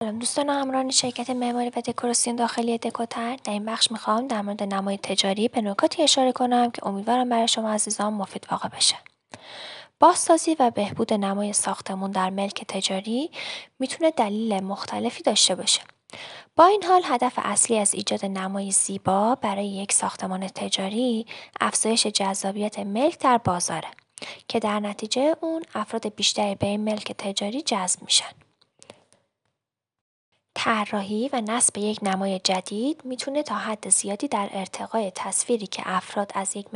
سلام دوستان همراهان شرکت معماری و دکوراسیون داخلی دکوتر. در این بخش میخوام در مورد نمای تجاری به نکاتی اشاره کنم که امیدوارم برای شما عزیزان مفید واقع بشه. بازسازی و بهبود نمای ساختمون در ملک تجاری میتونه دلیل مختلفی داشته باشه. با این حال هدف اصلی از ایجاد نمای زیبا برای یک ساختمان تجاری افزایش جذابیت ملک در بازاره که در نتیجه اون افراد بیشتری به این ملک تجاری جذب میشن. طراحی و نصب یک نمای جدید میتونه تا حد زیادی در ارتقای تصویری که افراد از یک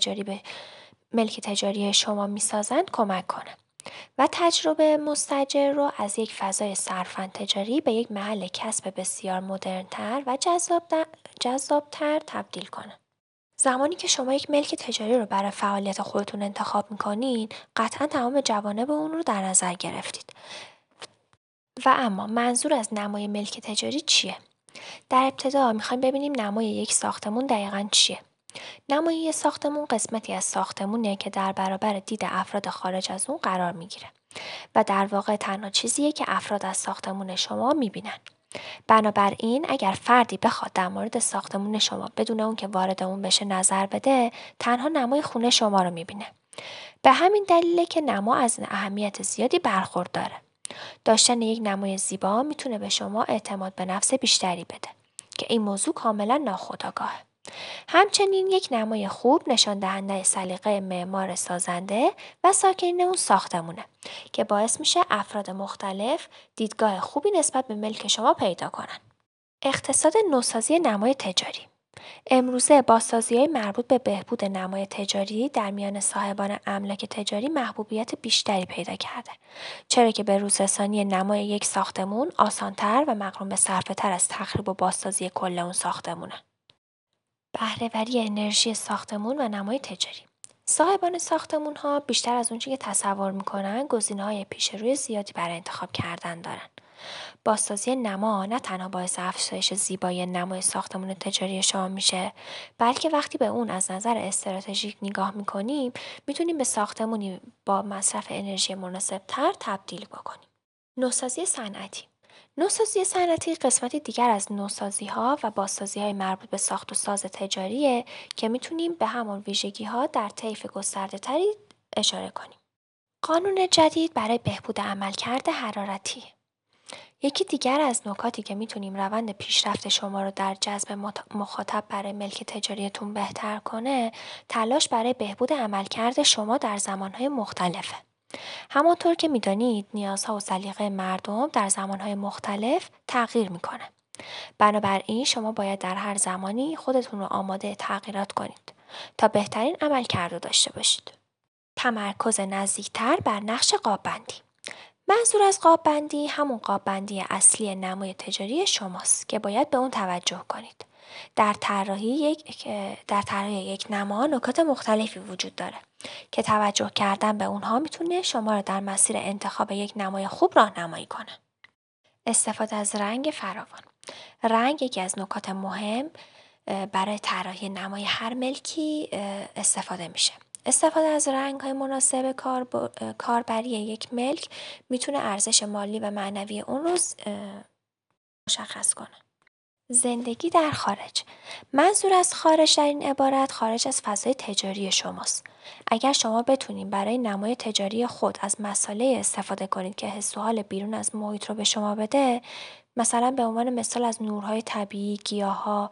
ملک تجاری شما میسازند کمک کنه و تجربه مستاجر رو از یک فضای صرفاً تجاری به یک محل کسب بسیار مدرن‌تر و جذابتر تبدیل کنه. زمانی که شما یک ملک تجاری رو برای فعالیت خودتون انتخاب میکنین، قطعاً تمام جوانب اون رو در نظر گرفتید. و اما منظور از نمای ملک تجاری چیه؟ در ابتدا میخوایم ببینیم نمای یک ساختمون دقیقاً چیه. نمای یک ساختمون قسمتی از ساختمونه که در برابر دید افراد خارج از اون قرار میگیره و در واقع تنها چیزیه که افراد از ساختمون شما میبینن. بنابراین اگر فردی بخواد در مورد ساختمون شما بدون اون که وارد اون بشه نظر بده، تنها نمای خونه شما رو میبینه. به همین دلیله که نما از اهمیت زیادی برخورداره. داشتن یک نمای زیبا میتونه به شما اعتماد به نفس بیشتری بده که این موضوع کاملا ناخودآگاهه. همچنین یک نمای خوب نشان دهنده سلیقه معمار سازنده و ساکنین اون ساختمونه که باعث میشه افراد مختلف دیدگاه خوبی نسبت به ملک شما پیدا کنن. اقتصاد نوسازی نمای تجاری. امروزه بازسازی‌های مربوط به بهبود نمای تجاری در میان صاحبان املاک تجاری محبوبیت بیشتری پیدا کرده، چرا که به روزرسانی نمای یک ساختمون آسان‌تر و مقرون به صرفه‌تر از تخریب و بازسازی کل اون ساختمونه. بهره‌وری انرژی ساختمون و نمای تجاری. صاحبان ساختمون‌ها بیشتر از اونچه که تصور می‌کنن گزینه‌های پیش روی زیادی برای انتخاب کردن دارن. بازسازی نما نه تنها باعث افزایش زیبایی نمای ساختمان تجاری شما میشه، بلکه وقتی به اون از نظر استراتژیک نگاه میکنیم میتونیم به ساختمونی با مصرف انرژی مناسبتر تبدیل بکنیم. نوسازی صنعتی. نوسازی صنعتی قسمتی دیگر از نوسازی ها و بازسازی های مربوط به ساخت و ساز تجاریه که میتونیم به همان ویژگی ها در طیف گسترده تری اشاره کنیم. قانون جدید برای بهبود عملکرد حرارتی. یکی دیگر از نکاتی که میتونیم روند پیشرفت شما رو در جذب مخاطب برای ملک تجاریتون بهتر کنه، تلاش برای بهبود عملکرد شما در زمانهای مختلفه. همانطور که میدانید نیازها و سلیقه مردم در زمانهای مختلف تغییر میکنه. بنابراین شما باید در هر زمانی خودتون رو آماده تغییرات کنید تا بهترین عملکرد رو داشته باشید. تمرکز نزدیکتر بر نقش قاب‌بندی. منظور از قاب‌بندی همون قاب‌بندی اصلی نمای تجاری شماست که باید به اون توجه کنید. در طراحی یک نما نکات مختلفی وجود داره که توجه کردن به اونها میتونه شما رو در مسیر انتخاب یک نمای خوب راهنمایی کنه. استفاده از رنگ فراوان. رنگ یکی از نکات مهم برای طراحی نمای هر ملکی استفاده میشه. استفاده از رنگ‌های مناسب کاربری یک ملک میتونه ارزش مالی و معنوی اون رو مشخص کنه. زندگی در خارج. منظور از خارج در این عبارت خارج از فضای تجاری شماست. اگر شما بتونید برای نمای تجاری خود از مساله استفاده کنید که حس و حال بیرون از محیط رو به شما بده، مثلا به عنوان مثال از نورهای طبیعی، گیاها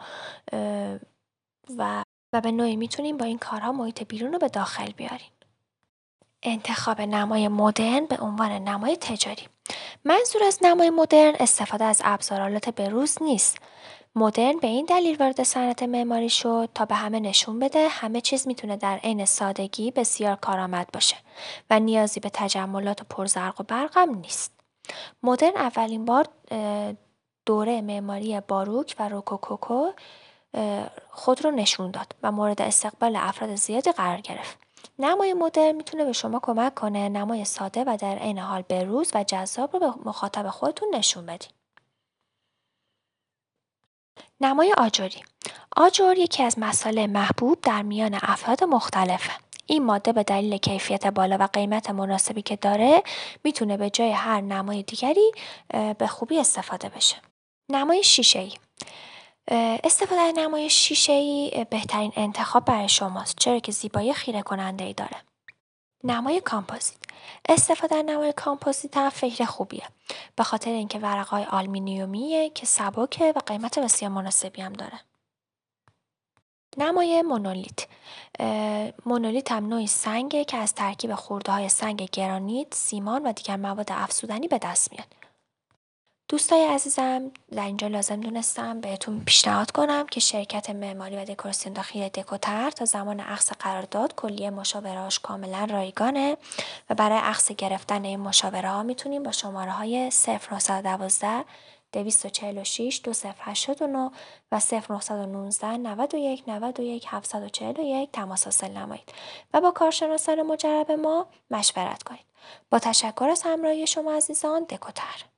و به نوعی میتونیم با این کارها محیط بیرون رو به داخل بیاریم. انتخاب نمای مدرن به عنوان نمای تجاری. منظور از نمای مدرن استفاده از ابزارالات بروز نیست. مدرن به این دلیل وارد صنعت معماری شد تا به همه نشون بده همه چیز میتونه در عین سادگی بسیار کارآمد باشه و نیازی به تجملات و پرزرق و برق هم نیست. مدرن اولین بار دوره معماری باروک و روکوکو خود رو نشون داد و مورد استقبال افراد زیادی قرار گرفت. نمای مدرن میتونه به شما کمک کنه نمای ساده و در عین حال بروز و جذاب رو به مخاطب خودتون نشون بدین. نمای آجری. آجر یکی از مسائل محبوب در میان افراد مختلفه. این ماده به دلیل کیفیت بالا و قیمت مناسبی که داره میتونه به جای هر نمای دیگری به خوبی استفاده بشه. نمای شیشه‌ای. استفاده از نمای شیشه‌ای بهترین انتخاب برای شماست، چرا که زیبایی خیره کننده‌ای داره. نمای کامپوزیت. استفاده از نمای کامپوزیت هم فکر خوبیه، به خاطر اینکه ورق‌های آلومینیومیه که سبکه و قیمت بسیار مناسبی هم داره. نمای مونولیت. مونولیت هم نوعی سنگه که از ترکیب خرده‌های سنگ گرانیت، سیمان و دیگر مواد افزودنی به دست میاد. دوستای عزیزم، در اینجا لازم دونستم بهتون پیشنهاد کنم که شرکت معماری و دکوراسیون داخلی دکوتر تا زمان اخذ قرارداد کلیه مشاوره‌هاش کاملا رایگانه و برای اخذ گرفتن این مشاوره میتونیم با شماره‌های 0912 246 2089 و 0919 91 91 741 تماس حاصل نمایید و با کارشناسان مجرب ما مشورت کنید. با تشکر از همراهی شما عزیزان، دکوتر.